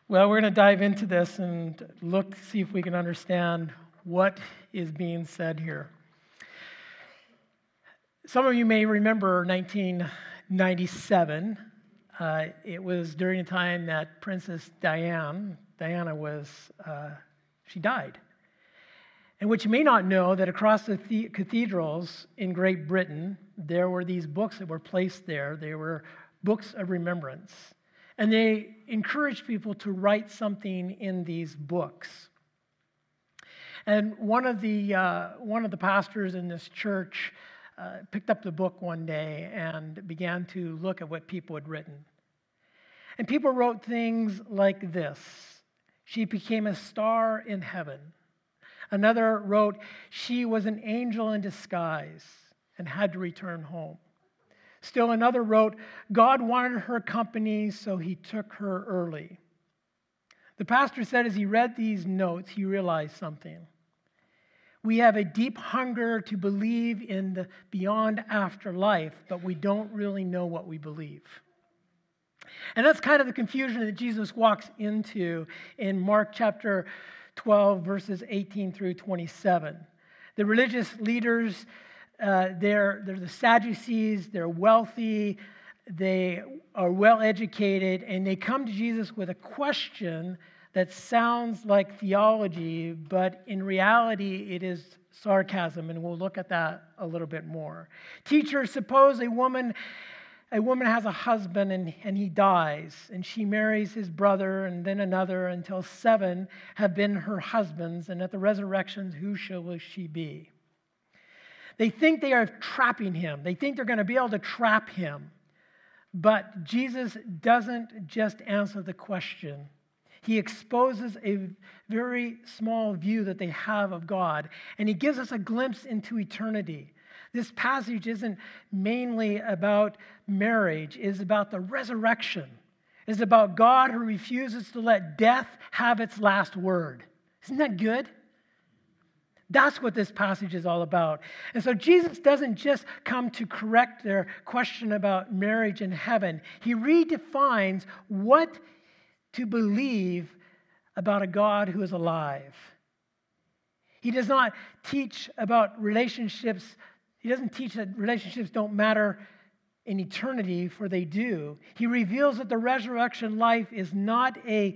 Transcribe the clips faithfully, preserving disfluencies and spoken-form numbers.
Well, we're going to dive into this and look, see if we can understand what is being said here. Some of you may remember nineteen ninety-seven. Uh, it was during the time that Princess Diane, Diana was, uh, she died. And what you may not know, that across the, the cathedrals in Great Britain, there were these books that were placed there. They were books of remembrance. And they encouraged people to write something in these books. And one of the uh, one of the pastors in this church uh, picked up the book one day and began to look at what people had written. And people wrote things like this: "She became a star in heaven." Another wrote, "She was an angel in disguise and had to return home." Still another wrote, "God wanted her company, so he took her early." The pastor said as he read these notes, he realized something. We have a deep hunger to believe in the beyond afterlife, but we don't really know what we believe. And that's kind of the confusion that Jesus walks into in Mark chapter twelve, verses eighteen through twenty-seven. The religious leaders, Uh, they're, they're the Sadducees, they're wealthy, they are well educated, and they come to Jesus with a question that sounds like theology, but in reality it is sarcasm, and we'll look at that a little bit more. Teacher, suppose a woman a woman has a husband and, and he dies, and she marries his brother and then another until seven have been her husbands, and at the resurrection, who shall she be? They think they are trapping him. They think they're going to be able to trap him. But Jesus doesn't just answer the question. He exposes a very small view that they have of God, and he gives us a glimpse into eternity. This passage isn't mainly about marriage. It is about the resurrection. It is about God who refuses to let death have its last word. Isn't that good? That's what this passage is all about. And so Jesus doesn't just come to correct their question about marriage in heaven. He redefines what to believe about a God who is alive. He does not teach about relationships. He doesn't teach that relationships don't matter in eternity, for they do. He reveals that the resurrection life is not a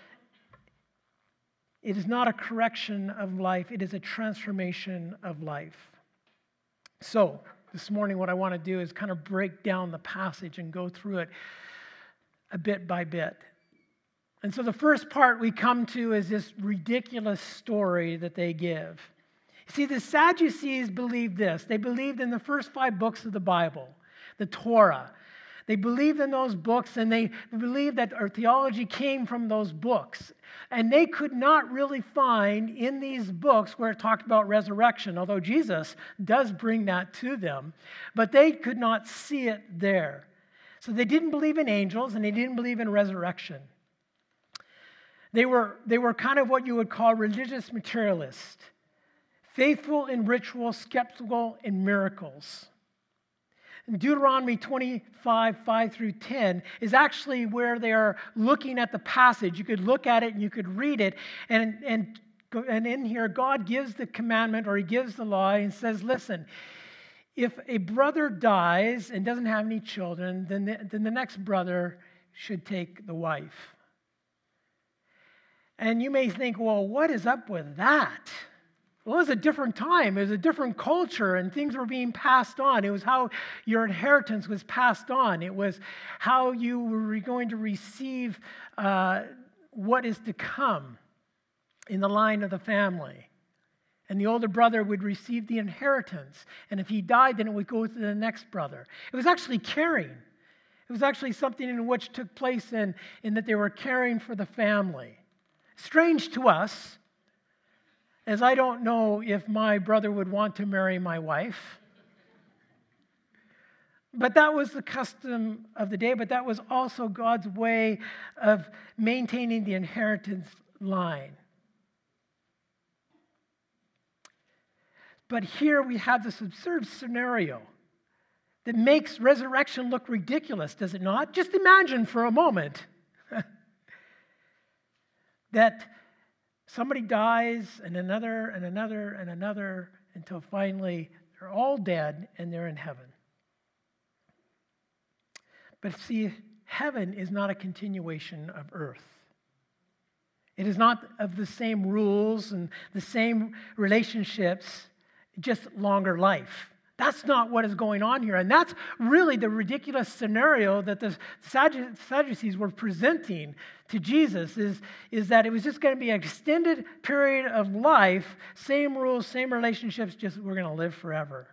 It is not a correction of life. It is a transformation of life. So, this morning what I want to do is kind of break down the passage and go through it a bit by bit. And so the first part we come to is this ridiculous story that they give. See, the Sadducees believed this. They believed in the first five books of the Bible, the Torah. They believed in those books, and they believed that our theology came from those books. And they could not really find in these books where it talked about resurrection, although Jesus does bring that to them, but they could not see it there. So they didn't believe in angels, and they didn't believe in resurrection. They were, they were kind of what you would call religious materialists, faithful in ritual, skeptical in miracles. Deuteronomy twenty-five, five through ten is actually where they are looking at the passage. You could look at it and you could read it. And, and, and in here, God gives the commandment, or he gives the law, and says, listen, if a brother dies and doesn't have any children, then the, then the next brother should take the wife. And you may think, well, what is up with that? Well, it was a different time. It was a different culture, and things were being passed on. It was how your inheritance was passed on. It was how you were going to receive uh, what is to come in the line of the family. And the older brother would receive the inheritance. And if he died, then it would go to the next brother. It was actually caring. It was actually something in which took place in, in that they were caring for the family. Strange to us, as I don't know if my brother would want to marry my wife. But that was the custom of the day, but that was also God's way of maintaining the inheritance line. But here we have this absurd scenario that makes resurrection look ridiculous, does it not? Just imagine for a moment. that somebody dies and another and another and another until finally they're all dead and they're in heaven. But see, heaven is not a continuation of earth. It is not of the same rules and the same relationships, just longer life. That's not what is going on here. And that's really the ridiculous scenario that the Sadducees were presenting to Jesus, is, is that it was just going to be an extended period of life, same rules, same relationships, just we're going to live forever.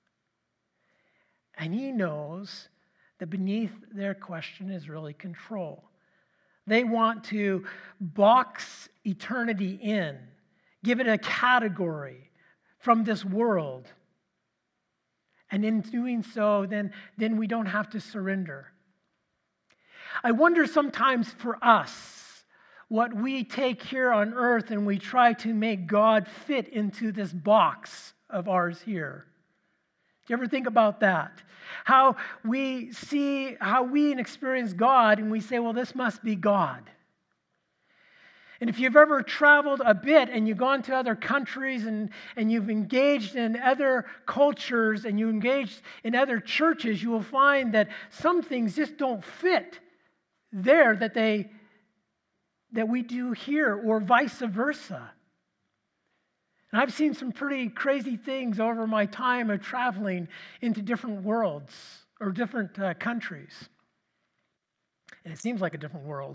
And he knows that beneath their question is really control. They want to box eternity in, give it a category from this world. And in doing so, then, then we don't have to surrender. I wonder sometimes for us, what we take here on earth and we try to make God fit into this box of ours here. Do you ever think about that? How we see, how we experience God and we say, well, this must be God. And if you've ever traveled a bit and you've gone to other countries and, and you've engaged in other cultures and you engaged in other churches, you will find that some things just don't fit there that they that we do here, or vice versa. And I've seen some pretty crazy things over my time of traveling into different worlds or different uh, countries. And it seems like a different world.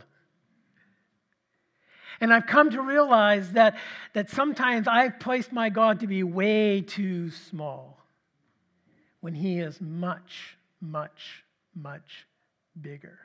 And I've come to realize that, that sometimes I've placed my God to be way too small when he is much, much, much bigger.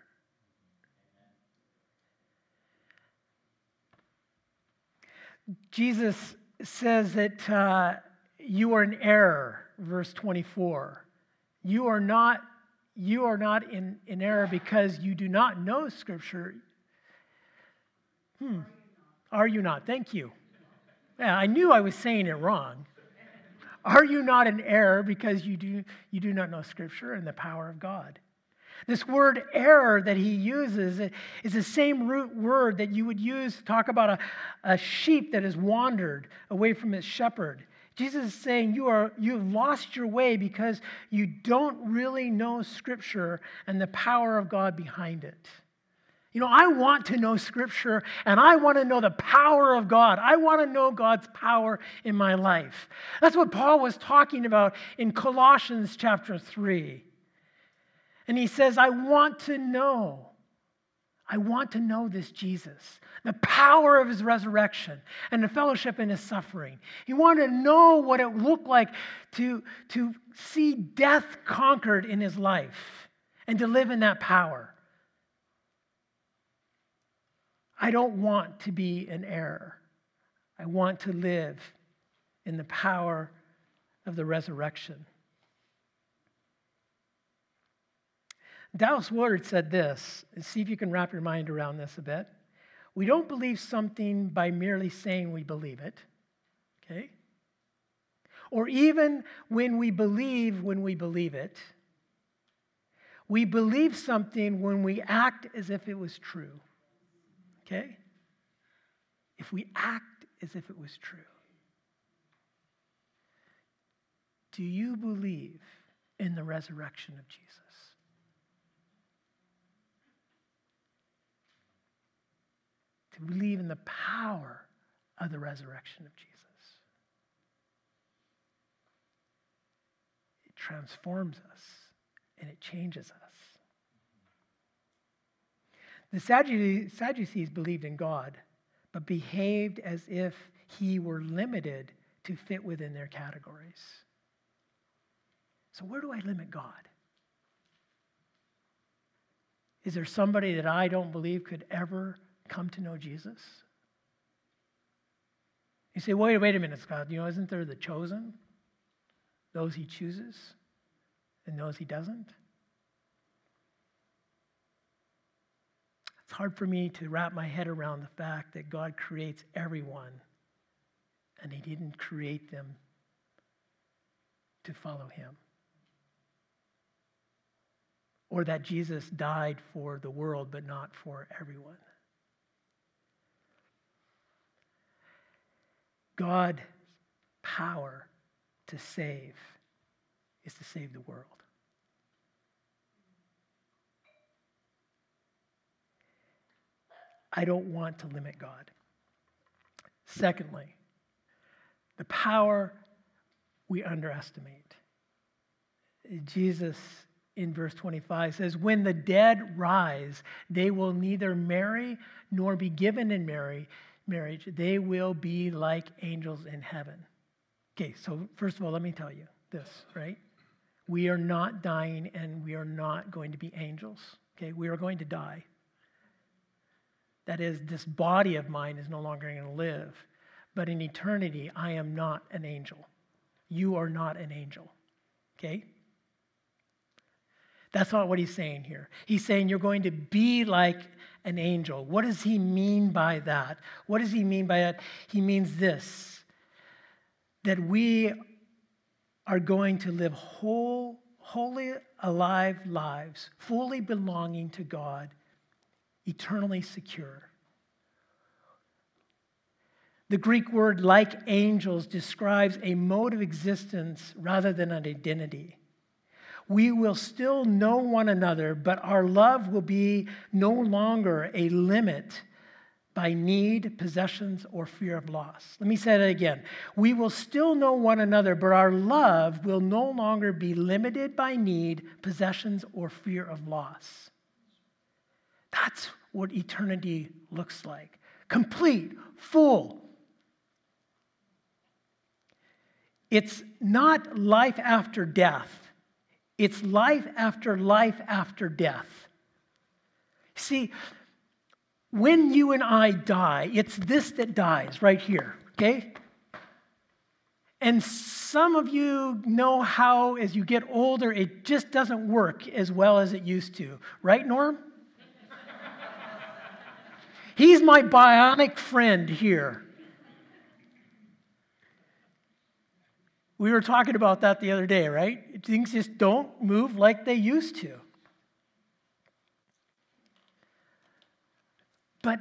Jesus says that uh, you are in error, verse twenty-four. You are not, you are not in, in error because you do not know Scripture. Hmm. Are you not? Thank you. Yeah, I knew I was saying it wrong. Are you not in error because you do, you do not know Scripture and the power of God? This word error that he uses is the same root word that you would use to talk about a, a sheep that has wandered away from its shepherd. Jesus is saying you are, you've lost your way because you don't really know Scripture and the power of God behind it. You know, I want to know Scripture, and I want to know the power of God. I want to know God's power in my life. That's what Paul was talking about in Colossians chapter three. And he says, I want to know. I want to know this Jesus, the power of his resurrection and the fellowship in his suffering. He wanted to know what it looked like to, to see death conquered in his life and to live in that power. I don't want to be in error. I want to live in the power of the resurrection. Dallas Willard said this, and see if you can wrap your mind around this a bit. We don't believe something by merely saying we believe it, okay? Or even when we believe when we believe it. We believe something when we act as if it was true, okay? If we act as if it was true. Do you believe in the resurrection of Jesus? To believe in the power of the resurrection of Jesus. It transforms us and it changes us. The Sadducees believed in God, but behaved as if he were limited to fit within their categories. So where do I limit God? Is there somebody that I don't believe could ever come to know Jesus? You say, wait, wait a minute, Scott. You know, isn't there the chosen? Those he chooses and those he doesn't? It's hard for me to wrap my head around the fact that God creates everyone and he didn't create them to follow him. Or that Jesus died for the world but not for everyone. God's power to save is to save the world. I don't want to limit God. Secondly, the power we underestimate. Jesus in verse twenty-five says, when the dead rise, they will neither marry nor be given in marry, marriage. They will be like angels in heaven. Okay, so first of all, let me tell you this, right? We are not dying and we are not going to be angels. Okay, we are going to die. That is, this body of mine is no longer going to live. But in eternity, I am not an angel. You are not an angel. Okay? That's not what he's saying here. He's saying you're going to be like an angel. What does he mean by that? What does he mean by that? He means this, that we are going to live whole, wholly alive lives, fully belonging to God, eternally secure. The Greek word like angels describes a mode of existence rather than an identity. We will still know one another, but our love will be no longer a limit by need, possessions, or fear of loss. Let me say that again. We will still know one another, but our love will no longer be limited by need, possessions, or fear of loss. That's what eternity looks like. Complete, full. It's not life after death. It's life after life after death. See, when you and I die, it's this that dies right here, okay? And some of you know how, as you get older, it just doesn't work as well as it used to. Right, Norm? He's my bionic friend here. We were talking about that the other day, right? Things just don't move like they used to. But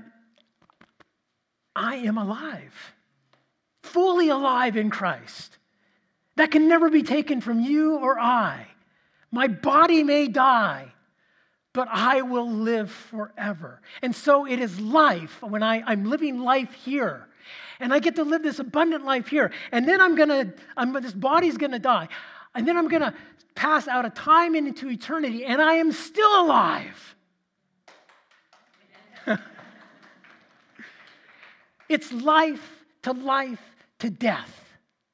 I am alive, fully alive in Christ. That can never be taken from you or I. My body may die, but I will live forever. And so it is life when I, I'm living life here. And I get to live this abundant life here. And then I'm going to, I'm, this body's going to die. And then I'm going to pass out of time into eternity, and I am still alive. It's life to life to death.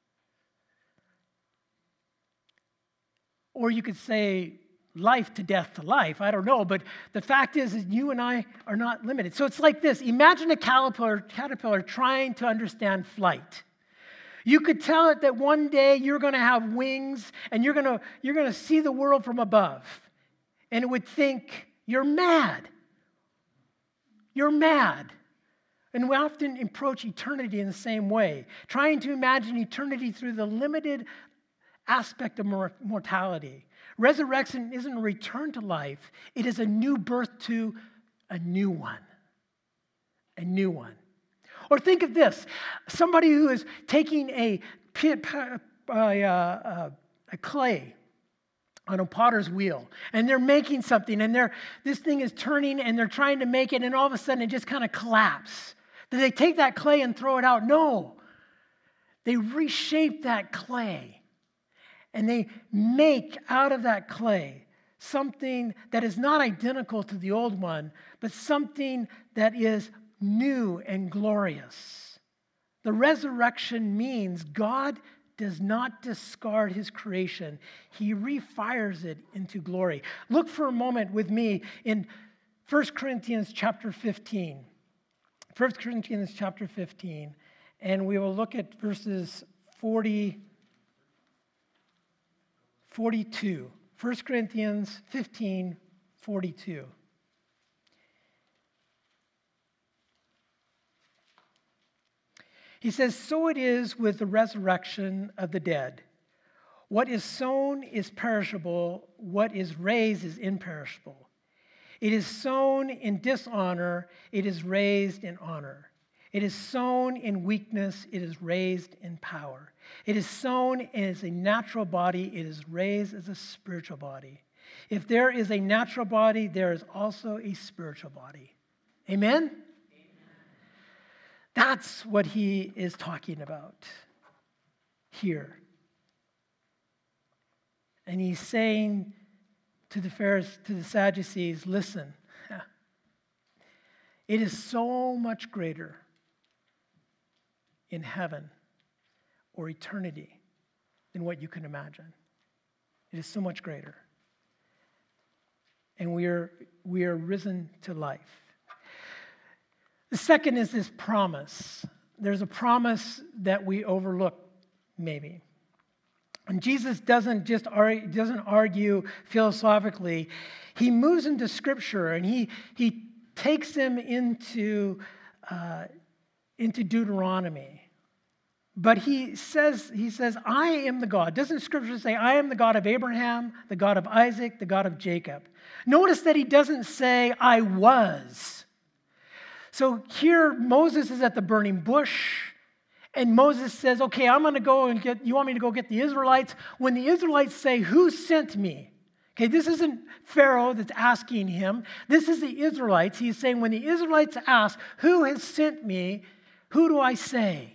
Or you could say life to death to life. I don't know. But the fact is, is you and I are not limited. So it's like this. Imagine a caterpillar, caterpillar trying to understand flight. You could tell it that one day you're going to have wings and you're going to, you're going to see the world from above. And it would think, you're mad. You're mad. And we often approach eternity in the same way, trying to imagine eternity through the limited aspect of mortality. Resurrection isn't a return to life. It is a new birth to a new one. A new one. Or think of this. Somebody who is taking a, a, a, a clay on a potter's wheel, and they're making something, and they're this thing is turning, and they're trying to make it, and all of a sudden it just kind of collapses. Do they take that clay and throw it out? No. They reshape that clay, and they make out of that clay something that is not identical to the old one, but something that is new and glorious. The resurrection means God does not discard his creation. He refires it into glory. Look for a moment with me in First Corinthians chapter fifteen. First Corinthians chapter fifteen, and we will look at verses forty, forty-two. First Corinthians fifteen, forty-two. He says, "So it is with the resurrection of the dead. What is sown is perishable, what is raised is imperishable. It is sown in dishonor, it is raised in honor. It is sown in weakness, it is raised in power. It is sown as a natural body, it is raised as a spiritual body. If there is a natural body, there is also a spiritual body. Amen? Amen. That's what he is talking about here. And he's saying to the Pharisees, to the Sadducees, listen, it is so much greater in heaven or eternity than what you can imagine. It is so much greater. And we are, we are risen to life. The second is this promise. There's a promise that we overlook, maybe. And Jesus doesn't just argue, doesn't argue philosophically. He moves into Scripture, and he, he takes them into, uh, into Deuteronomy. But he says, he says, I am the God. Doesn't Scripture say, I am the God of Abraham, the God of Isaac, the God of Jacob? Notice that he doesn't say, I was. So here, Moses is at the burning bush, and Moses says, okay, I'm going to go and get, you want me to go get the Israelites? When the Israelites say, who sent me? Okay, this isn't Pharaoh that's asking him. This is the Israelites. He's saying, when the Israelites ask, who has sent me? Who do I say?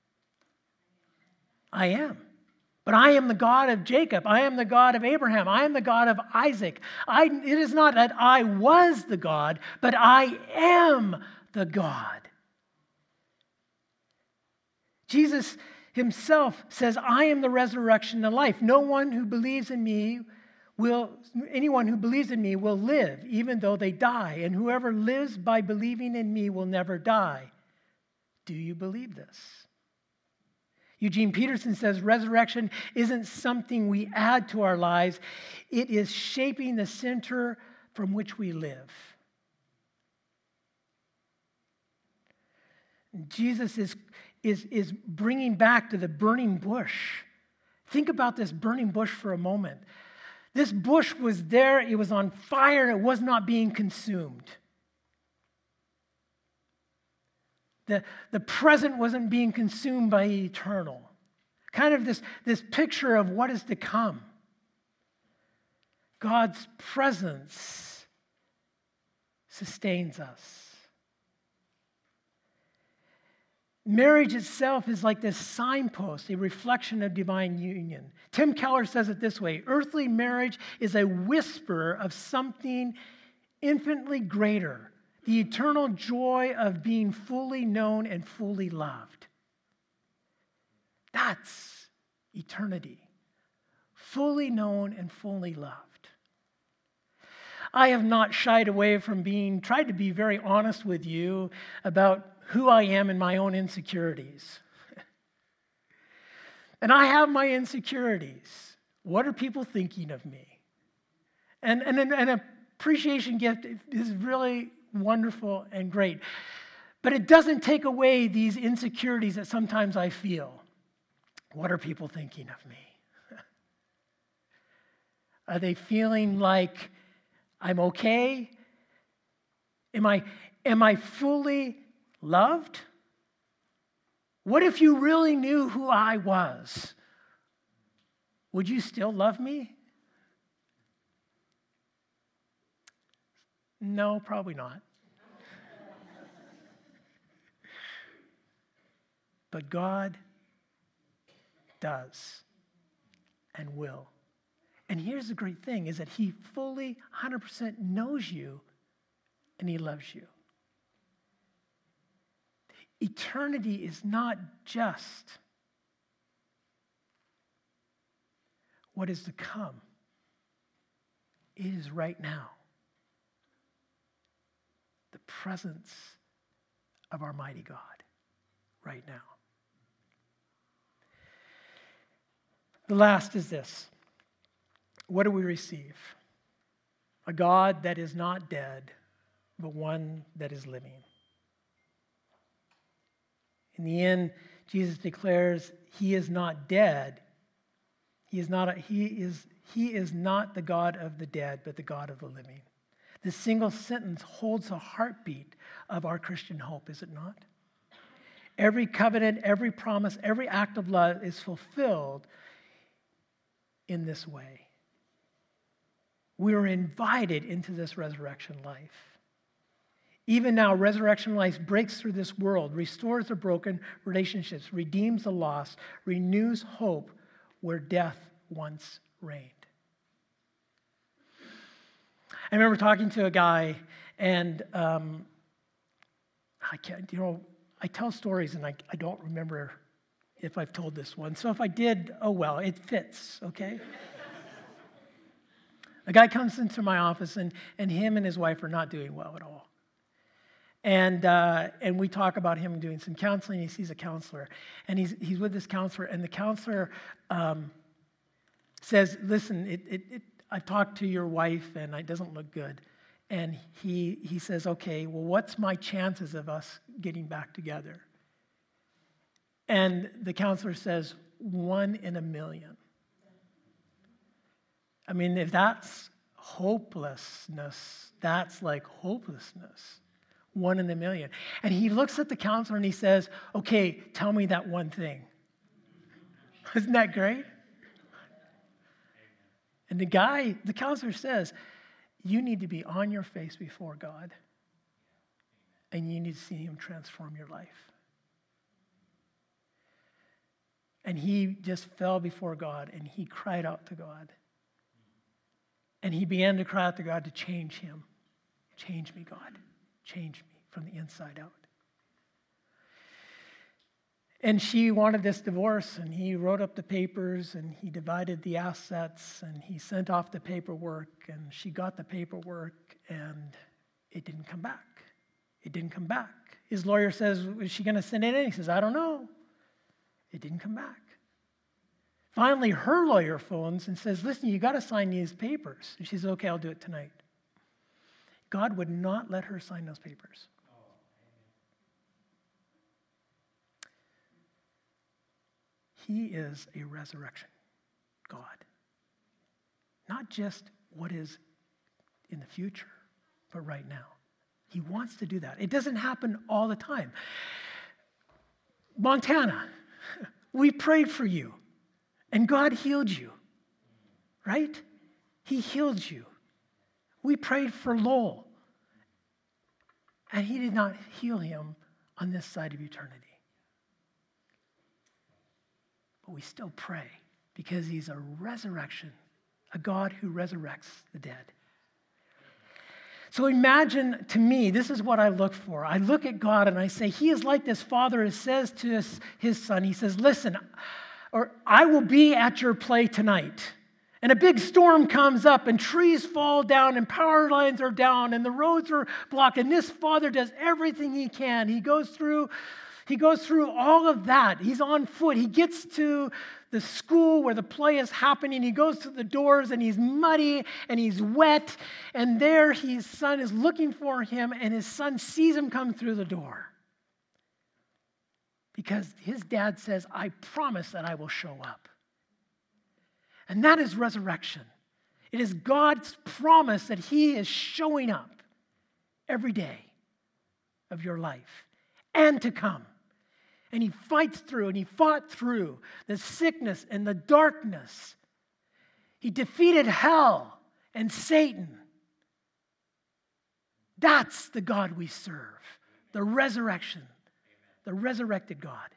I am. But I am the God of Jacob. I am the God of Abraham. I am the God of Isaac. I, it is not that I was the God, but I am the God. Jesus himself says, I am the resurrection and life. No one who believes in me will, anyone who believes in me will live, even though they die. And whoever lives by believing in me will never die. Do you believe this? Eugene Peterson says, resurrection isn't something we add to our lives. It is shaping the center from which we live. Jesus is, is, is bringing back to the burning bush. Think about this burning bush for a moment. This bush was there, it was on fire, it was not being consumed. The, the present wasn't being consumed by the eternal. Kind of this, this picture of what is to come. God's presence sustains us. Marriage itself is like this signpost, a reflection of divine union. Tim Keller says it this way: earthly marriage is a whisper of something infinitely greater, the eternal joy of being fully known and fully loved. That's eternity. Fully known and fully loved. I have not shied away from being, tried to be very honest with you about who I am and my own insecurities. And I have my insecurities. What are people thinking of me? And, and an, an appreciation gift is really wonderful and great. But it doesn't take away these insecurities that sometimes I feel. What are people thinking of me? Are they feeling like I'm okay? Am I, am I fully loved? What if you really knew who I was? Would you still love me? No, probably not. But God does and will. And here's the great thing, is that he fully, one hundred percent knows you and he loves you. Eternity is not just what is to come. It is right now. The presence of our mighty God right now. The last is this. What do we receive? A God that is not dead, but one that is living. In the end, Jesus declares he is not dead. He is not, a, he is, he is not the God of the dead, but the God of the living. This single sentence holds a heartbeat of our Christian hope, is it not? Every covenant, every promise, every act of love is fulfilled in this way. We are invited into this resurrection life. Even now, resurrection life breaks through this world, restores the broken relationships, redeems the lost, renews hope where death once reigned. I remember talking to a guy, and um, I can't, you know, I tell stories, and I, I don't remember if I've told this one. So if I did, oh well, it fits, okay? A guy comes into my office, and, and him and his wife are not doing well at all. And uh, and we talk about him doing some counseling. He sees a counselor, and he's he's with this counselor, and the counselor um, says, "Listen, it, it, it, I've talked to your wife, and it doesn't look good." And he he says, "Okay, well, what's my chances of us getting back together?" And the counselor says, "One in a million." I mean, if that's hopelessness, that's like hopelessness. One in a million. And he looks at the counselor and he says, "Okay, tell me that one thing." Isn't that great? And the guy, the counselor says, "You need to be on your face before God, and you need to see him transform your life." And he just fell before God, and he cried out to God. And he began to cry out to God to change him. Change me, God. Change me from the inside out. And she wanted this divorce, and he wrote up the papers, and he divided the assets, and he sent off the paperwork, and she got the paperwork, and it didn't come back. It didn't come back. His lawyer says, "Is she going to send it in?" He says, "I don't know." It didn't come back. Finally, her lawyer phones and says, "Listen, you got to sign these papers." And she says, "Okay, I'll do it tonight." God would not let her sign those papers. He is a resurrection God. Not just what is in the future, but right now. He wants to do that. It doesn't happen all the time. Montana, we prayed for you, and God healed you, right? He healed you. We prayed for Lowell, and he did not heal him on this side of eternity. But we still pray because he's a resurrection, a God who resurrects the dead. So imagine, to me, this is what I look for. I look at God and I say, he is like this father who says to his, his son, he says, "Listen, or I will be at your play tonight." And a big storm comes up, and trees fall down, and power lines are down, and the roads are blocked. And this father does everything he can. He goes through, he goes through all of that. He's on foot. He gets to the school where the play is happening. He goes to the doors, and he's muddy, and he's wet. And there his son is looking for him, and his son sees him come through the door. Because his dad says, "I promise that I will show up." And that is resurrection. It is God's promise that he is showing up every day of your life and to come. And he fights through, and he fought through the sickness and the darkness. He defeated hell and Satan. That's the God we serve, the resurrection, the resurrected God.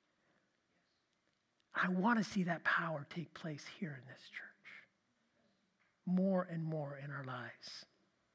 I want to see that power take place here in this church more and more in our lives.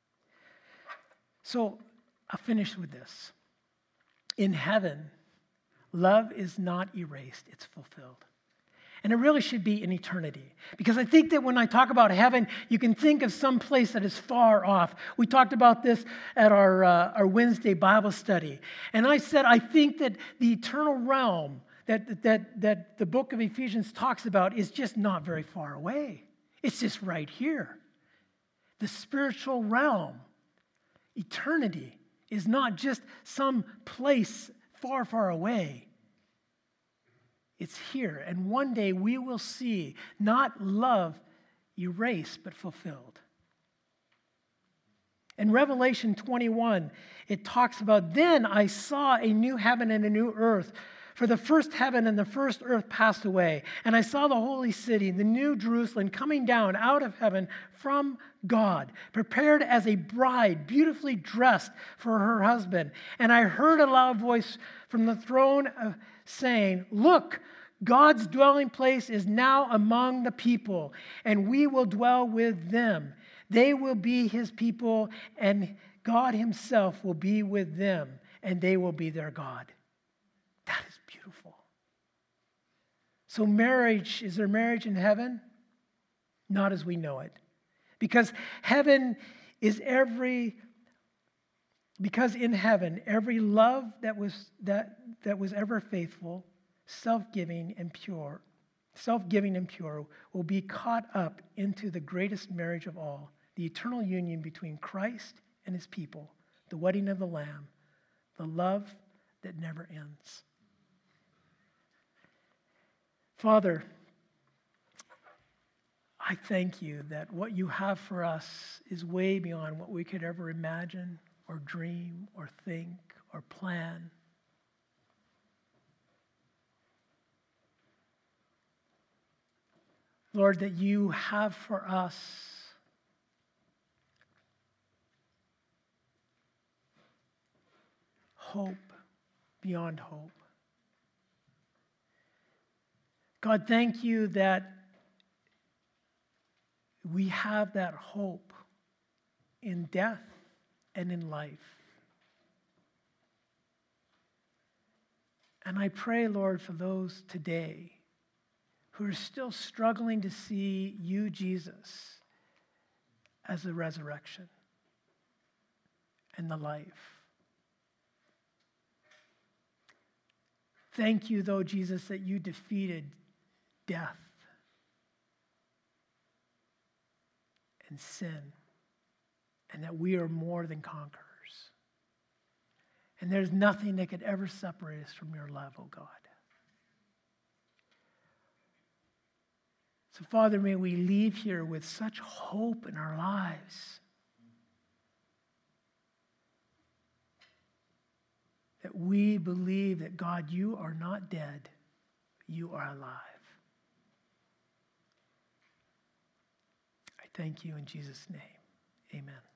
So I'll finish with this. In heaven, love is not erased, it's fulfilled. And it really should be in eternity. Because I think that when I talk about heaven, you can think of some place that is far off. We talked about this at our, uh, our Wednesday Bible study. And I said, I think that the eternal realm that, that, that the book of Ephesians talks about is just not very far away. It's just right here. The spiritual realm, eternity, is not just some place far, far away. It's here. And one day we will see not love erased, but fulfilled. In Revelation twenty-one, it talks about, then I saw a new heaven and a new earth. For the first heaven and the first earth passed away, and I saw the holy city, the new Jerusalem, coming down out of heaven from God, prepared as a bride, beautifully dressed for her husband. And I heard a loud voice from the throne of, saying, look, God's dwelling place is now among the people, and we will dwell with them. They will be his people, and God himself will be with them, and they will be their God. That is beautiful. So marriage, is there marriage in heaven? Not as we know it. Because heaven is every, because in heaven, every love that was that that was ever faithful, self-giving and pure, self-giving and pure, will be caught up into the greatest marriage of all, the eternal union between Christ and his people, the wedding of the Lamb, the love that never ends. Father, I thank you that what you have for us is way beyond what we could ever imagine or dream or think or plan. Lord, that you have for us hope beyond hope. God, thank you that we have that hope in death and in life. And I pray, Lord, for those today who are still struggling to see you, Jesus, as the resurrection and the life. Thank you, though, Jesus, that you defeated death and sin, and that we are more than conquerors. And there's nothing that could ever separate us from your love, oh God. So, Father, may we leave here with such hope in our lives that we believe that, God, you are not dead, you are alive. I thank you in Jesus' name. Amen.